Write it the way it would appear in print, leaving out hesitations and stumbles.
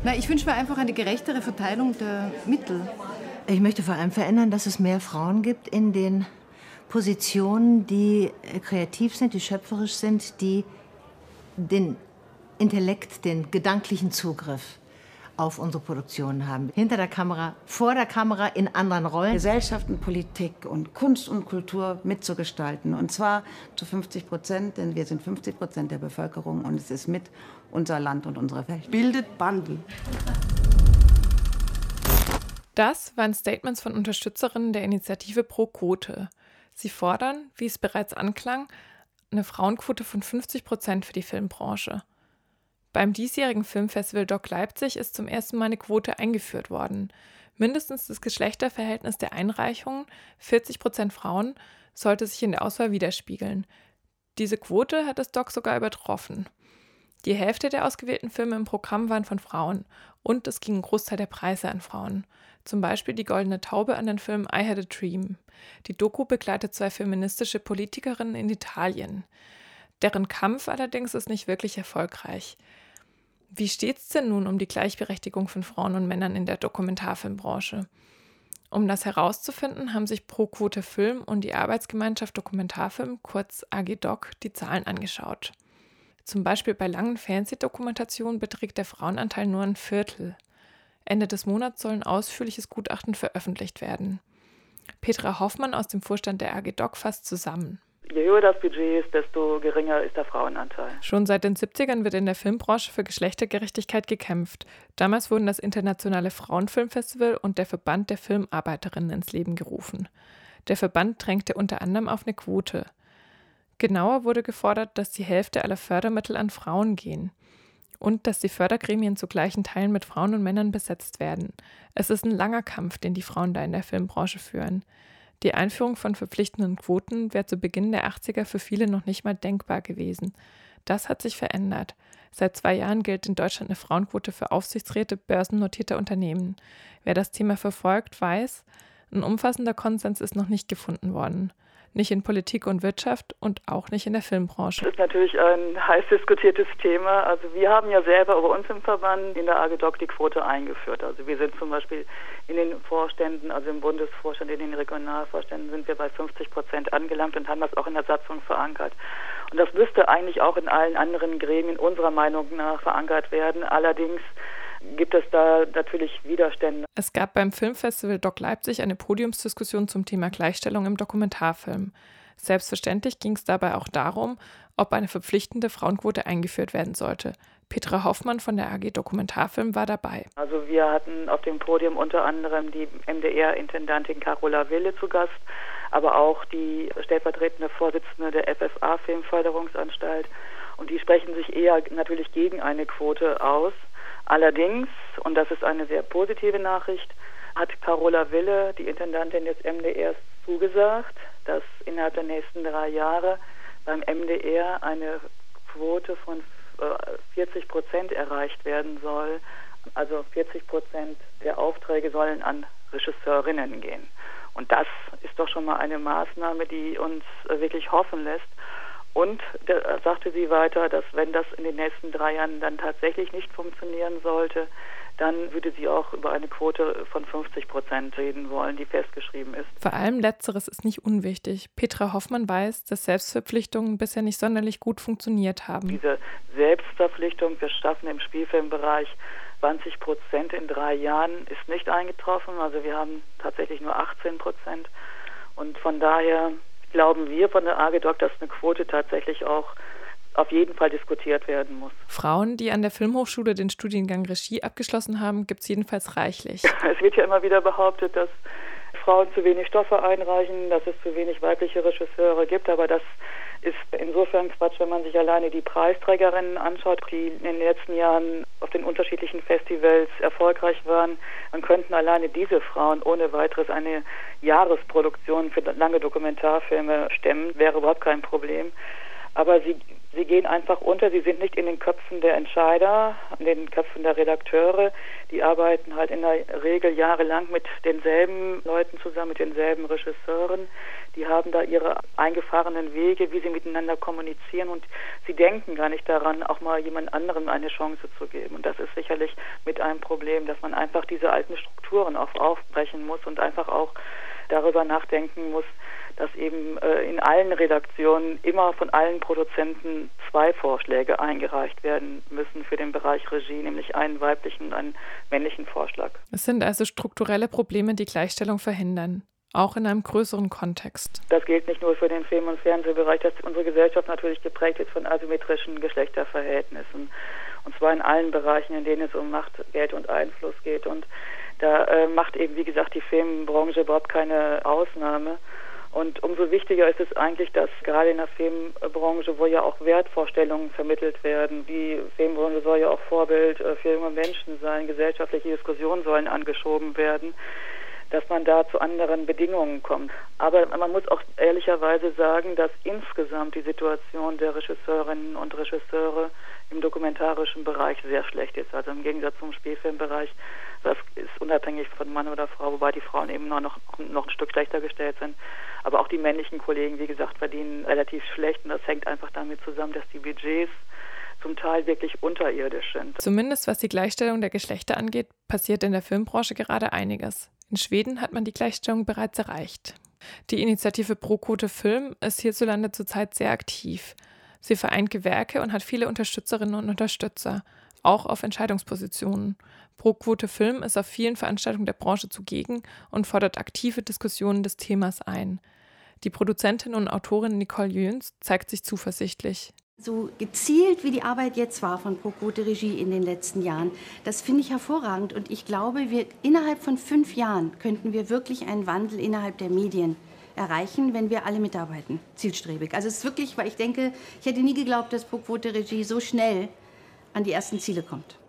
Na, ich wünsche mir einfach eine gerechtere Verteilung der Mittel. Ich möchte vor allem verändern, dass es mehr Frauen gibt in den Positionen, die kreativ sind, die schöpferisch sind, die den Intellekt, den gedanklichen Zugriff auf unsere Produktionen haben. Hinter der Kamera, vor der Kamera, in anderen Rollen. Gesellschaft und Politik und Kunst und Kultur mitzugestalten. Und zwar zu 50%, denn wir sind 50% der Bevölkerung und es ist mit unser Land und unsere Welt. Bildet Banden. Das waren Statements von Unterstützerinnen der Initiative Pro Quote. Sie fordern, wie es bereits anklang, eine Frauenquote von 50% für die Filmbranche. Beim diesjährigen Filmfestival Doc Leipzig ist zum ersten Mal eine Quote eingeführt worden. Mindestens das Geschlechterverhältnis der Einreichungen, 40% Frauen, sollte sich in der Auswahl widerspiegeln. Diese Quote hat das Doc sogar übertroffen. Die Hälfte der ausgewählten Filme im Programm waren von Frauen und es ging ein Großteil der Preise an Frauen. Zum Beispiel die Goldene Taube an den Film I Had a Dream. Die Doku begleitet 2 feministische Politikerinnen in Italien. Deren Kampf allerdings ist nicht wirklich erfolgreich. Wie steht's denn nun um die Gleichberechtigung von Frauen und Männern in der Dokumentarfilmbranche? Um das herauszufinden, haben sich Pro Quote Film und die Arbeitsgemeinschaft Dokumentarfilm, kurz AG Doc, die Zahlen angeschaut. Zum Beispiel bei langen Fernsehdokumentationen beträgt der Frauenanteil nur ein Viertel. Ende des Monats soll ein ausführliches Gutachten veröffentlicht werden. Petra Hoffmann aus dem Vorstand der AG Doc fasst zusammen. Je höher das Budget ist, desto geringer ist der Frauenanteil. Schon seit den 70ern wird in der Filmbranche für Geschlechtergerechtigkeit gekämpft. Damals wurden das Internationale Frauenfilmfestival und der Verband der Filmarbeiterinnen ins Leben gerufen. Der Verband drängte unter anderem auf eine Quote. Genauer wurde gefordert, dass die Hälfte aller Fördermittel an Frauen gehen und dass die Fördergremien zu gleichen Teilen mit Frauen und Männern besetzt werden. Es ist ein langer Kampf, den die Frauen da in der Filmbranche führen. Die Einführung von verpflichtenden Quoten wäre zu Beginn der 80er für viele noch nicht mal denkbar gewesen. Das hat sich verändert. Seit 2 Jahren gilt in Deutschland eine Frauenquote für Aufsichtsräte börsennotierter Unternehmen. Wer das Thema verfolgt, weiß, ein umfassender Konsens ist noch nicht gefunden worden. Nicht in Politik und Wirtschaft und auch nicht in der Filmbranche. Das ist natürlich ein heiß diskutiertes Thema. Also wir haben ja selber bei uns im Verband in der AG Doc die Quote eingeführt. Also wir sind zum Beispiel in den Vorständen, also im Bundesvorstand, in den Regionalvorständen sind wir bei 50% angelangt und haben das auch in der Satzung verankert. Und das müsste eigentlich auch in allen anderen Gremien unserer Meinung nach verankert werden. Allerdings gibt es da natürlich Widerstände. Es gab beim Filmfestival Doc Leipzig eine Podiumsdiskussion zum Thema Gleichstellung im Dokumentarfilm. Selbstverständlich ging es dabei auch darum, ob eine verpflichtende Frauenquote eingeführt werden sollte. Petra Hoffmann von der AG Dokumentarfilm war dabei. Also wir hatten auf dem Podium unter anderem die MDR-Intendantin Carola Wille zu Gast, aber auch die stellvertretende Vorsitzende der FFA Filmförderungsanstalt. Und die sprechen sich eher natürlich gegen eine Quote aus. Allerdings, und das ist eine sehr positive Nachricht, hat Carola Wille, die Intendantin des MDRs, zugesagt, dass innerhalb der nächsten 3 Jahre beim MDR eine Quote von 40% erreicht werden soll. Also 40% der Aufträge sollen an Regisseurinnen gehen. Und das ist doch schon mal eine Maßnahme, die uns wirklich hoffen lässt. Und da sagte sie weiter, dass wenn das in den nächsten 3 Jahren dann tatsächlich nicht funktionieren sollte, dann würde sie auch über eine Quote von 50% reden wollen, die festgeschrieben ist. Vor allem Letzteres ist nicht unwichtig. Petra Hoffmann weiß, dass Selbstverpflichtungen bisher nicht sonderlich gut funktioniert haben. Diese Selbstverpflichtung, wir schaffen im Spielfilmbereich 20% in 3 Jahren, ist nicht eingetroffen. Also wir haben tatsächlich nur 18%. Und von daher glauben wir von der AG Doc, dass eine Quote tatsächlich auch auf jeden Fall diskutiert werden muss. Frauen, die an der Filmhochschule den Studiengang Regie abgeschlossen haben, gibt es jedenfalls reichlich. Es wird ja immer wieder behauptet, dass Frauen zu wenig Stoffe einreichen, dass es zu wenig weibliche Regisseure gibt, aber das ist insofern Quatsch, wenn man sich alleine die Preisträgerinnen anschaut, die in den letzten Jahren auf den unterschiedlichen Festivals erfolgreich waren. Dann könnten alleine diese Frauen ohne weiteres eine Jahresproduktion für lange Dokumentarfilme stemmen, wäre überhaupt kein Problem. aber sie gehen einfach unter, sie sind nicht in den Köpfen der Entscheider, in den Köpfen der Redakteure. Die arbeiten halt in der Regel jahrelang mit denselben Leuten zusammen, mit denselben Regisseuren. Die haben da ihre eingefahrenen Wege, wie sie miteinander kommunizieren, und sie denken gar nicht daran, auch mal jemand anderem eine Chance zu geben. Und das ist sicherlich mit einem Problem, dass man einfach diese alten Strukturen aufbrechen muss und einfach auch darüber nachdenken muss, dass eben in allen Redaktionen immer von allen Produzenten 2 Vorschläge eingereicht werden müssen für den Bereich Regie, nämlich einen weiblichen und einen männlichen Vorschlag. Es sind also strukturelle Probleme, die Gleichstellung verhindern, auch in einem größeren Kontext. Das gilt nicht nur für den Film- und Fernsehbereich, dass unsere Gesellschaft natürlich geprägt ist von asymmetrischen Geschlechterverhältnissen. Und zwar in allen Bereichen, in denen es um Macht, Geld und Einfluss geht. Und da macht eben, wie gesagt, die Filmbranche überhaupt keine Ausnahme. Und umso wichtiger ist es eigentlich, dass gerade in der Filmbranche, wo ja auch Wertvorstellungen vermittelt werden, die Filmbranche soll ja auch Vorbild für junge Menschen sein, gesellschaftliche Diskussionen sollen angeschoben werden, dass man da zu anderen Bedingungen kommt. Aber man muss auch ehrlicherweise sagen, dass insgesamt die Situation der Regisseurinnen und Regisseure im dokumentarischen Bereich sehr schlecht ist. Also im Gegensatz zum Spielfilmbereich, das ist unabhängig von Mann oder Frau, wobei die Frauen eben noch ein Stück schlechter gestellt sind. Aber auch die männlichen Kollegen, wie gesagt, verdienen relativ schlecht, und das hängt einfach damit zusammen, dass die Budgets zum Teil wirklich unterirdisch sind. Zumindest was die Gleichstellung der Geschlechter angeht, passiert in der Filmbranche gerade einiges. In Schweden hat man die Gleichstellung bereits erreicht. Die Initiative Pro Quote Film ist hierzulande zurzeit sehr aktiv. Sie vereint Gewerke und hat viele Unterstützerinnen und Unterstützer, auch auf Entscheidungspositionen. Pro Quote Film ist auf vielen Veranstaltungen der Branche zugegen und fordert aktive Diskussionen des Themas ein. Die Produzentin und Autorin Nicole Jöns zeigt sich zuversichtlich. So gezielt, wie die Arbeit jetzt war von Pro Quote Regie in den letzten Jahren, das finde ich hervorragend. Und ich glaube, innerhalb von 5 Jahren könnten wir wirklich einen Wandel innerhalb der Medien erreichen, wenn wir alle mitarbeiten, zielstrebig. Also es ist wirklich, weil ich denke, ich hätte nie geglaubt, dass Pro Quote Regie so schnell an die ersten Ziele kommt.